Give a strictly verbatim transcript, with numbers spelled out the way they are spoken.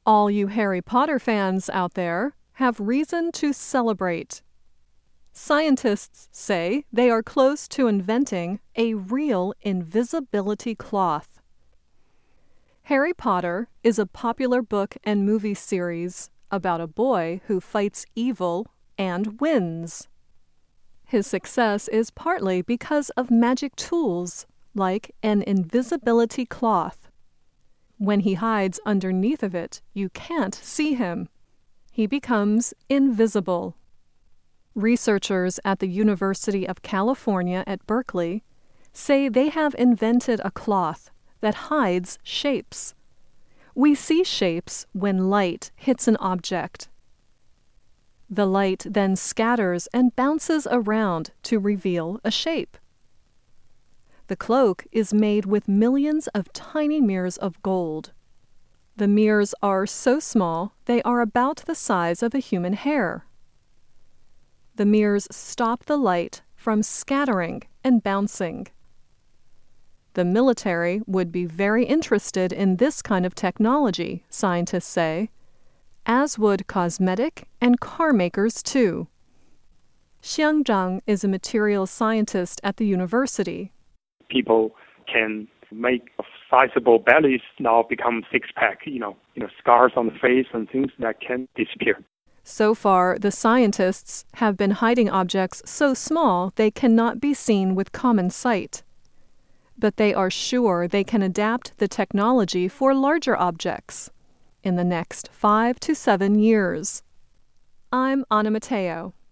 All you Harry Potter fans out there have reason to celebrate. Scientists say they are close to inventing a real invisibility cloth. Harry Potter is a popular book and movie series about a boy who fights evil and wins. His success is partly because of magic tools like an invisibility cloth. When he hides underneath of it, you can't see him. He becomes invisible. Researchers at the University of California at Berkeley say they have invented a cloth that hides shapes. We see shapes when light hits an object. The light then scatters and bounces around to reveal a shape. The cloak is made with millions of tiny mirrors of gold. The mirrors are so small they are about the size of a human hair. The mirrors stop the light from scattering and bouncing. The military would be very interested in this kind of technology, scientists say, as would cosmetic and car makers too. Xiang Zhang is a materials scientist at the university. People can make sizable bellies now become six-pack, you know, you know, scars on the face and things that can disappear. So far, the scientists have been hiding objects so small they cannot be seen with common sight. But they are sure they can adapt the technology for larger objects in the next five to seven years. I'm Anna Matteo.